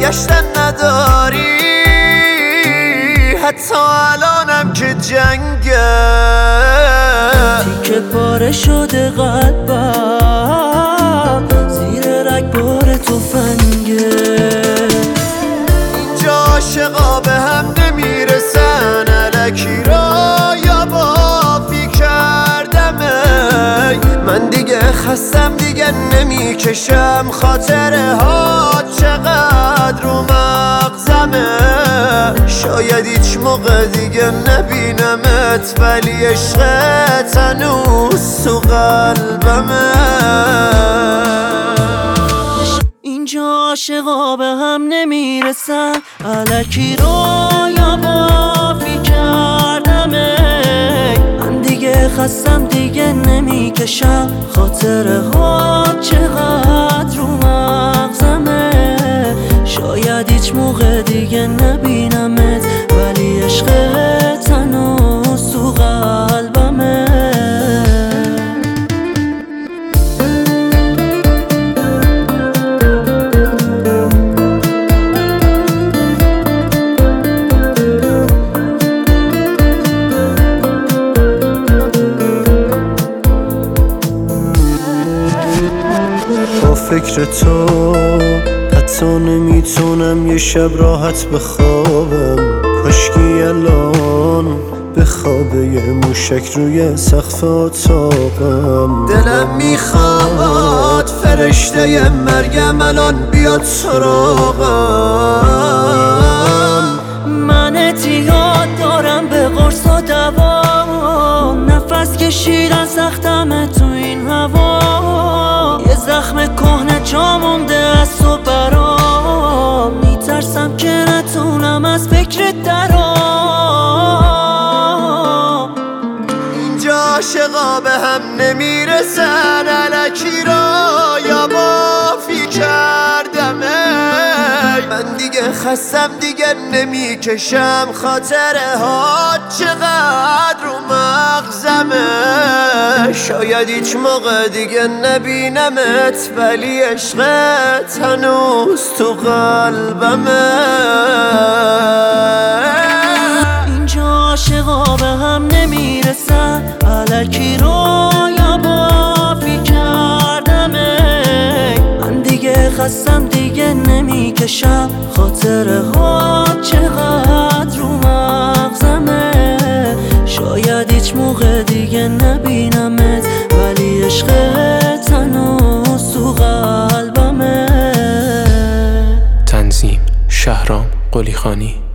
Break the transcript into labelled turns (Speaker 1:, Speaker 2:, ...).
Speaker 1: برگشتن نداری، حتی الانم که جنگه.
Speaker 2: تیکه پاره شده قلبم، زیر رگبار تفنگه.
Speaker 1: اینجا عاشقا به هم نمیرسن، الکی را یا بافی کردمه. من دیگه خستم، دیگه نمیکشم، خاطره ها چقدر رو مغزمه. شاید هیچ موقع دیگه نبینمت، ولی عشقت هنوز تو قلبمه.
Speaker 2: اینجا عاشقا به هم نمیرسن، الکی رو یا بافی کردمه. من دیگه خستم، دیگه نمیکشم، خاطره ها چقدر رو مغزمه. شاید هیچ موقع دیگه نبینمت، ولی عشقت هنوز تو قلبمه.
Speaker 1: با فکر تو حتی نمیتونم یه شب راحت بخوابم. کاشکی الان به خواب یه موشک روی سقف اتاقم. دلم میخواد فرشته مرگم الان بیاد سراغم.
Speaker 2: من اعتیاد دارم به قرص و دوا، نفس کشیدن سختمه تو این هوا. یه زخم کهنه جا مونده از تو برام، میترسم که نتونم از فکرت درام.
Speaker 1: اینجا عاشقا به هم نمیرسن، الکی را یا بافی کردمه. من دیگه خستم، دیگه نمیکشم، خاطره ها چقدر رو مغزمه. شاید هیچ موقع دیگه نبینمت، ولی عشقت هنوز تو قلبمه.
Speaker 2: اینجا عاشقا به هم نمیرسن، الکی رو یا بافی کردمه. من دیگه خستم، دیگه نمیکشم، خاطره ها چقدر رو مغزمه. شاید هیچ موقع دیگه نبینمت، ولی عشقت هنوز تو قلبمه.
Speaker 3: تنظیم شهرام قلیخانی.